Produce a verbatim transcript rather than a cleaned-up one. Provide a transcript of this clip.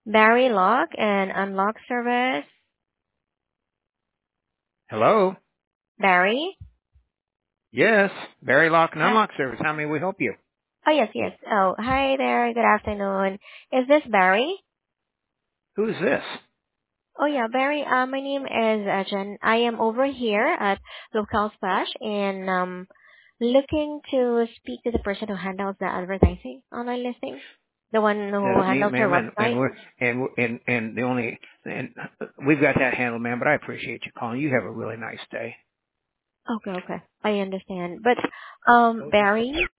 Barry Lock and Unlock Service. Hello? Barry? Yes, Barry Lock and Hi. Unlock Service. How may we help you? Oh, yes, yes. Oh, hi there. Good afternoon. Is this Barry? Who is this? Oh, yeah, Barry. Uh, my name is uh, Jen. I am over here at Local Splash and um, looking to speak to the person who handles the advertising online listing, the one who That's me, handles your ma'am, and, and website. we're and we're- and and the only and we've got that handled, ma'am. But I appreciate you calling. You have a really nice day. Okay, okay. I understand. But um, Barry,